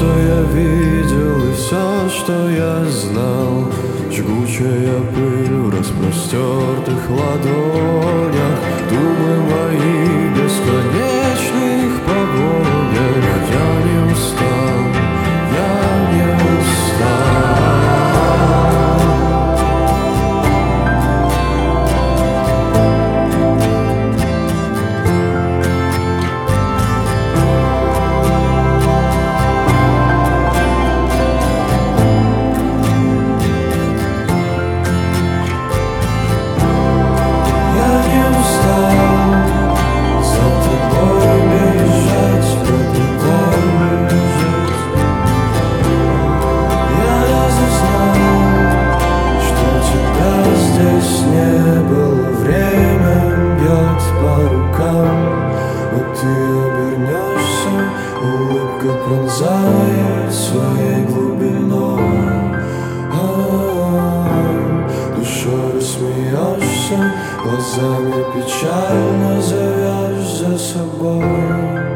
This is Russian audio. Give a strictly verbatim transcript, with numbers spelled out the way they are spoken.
что я видел и все, что я знал. Жгучая пыль в распростертых ладонях, думы мои в бесконечных погонях. Я не устал, я не устал. Не было, время бьет по рукам, вот ты обернешься, улыбка пронзает своей глубиной. А-а-а, душой рассмеешься, глазами печально зовешь за собой.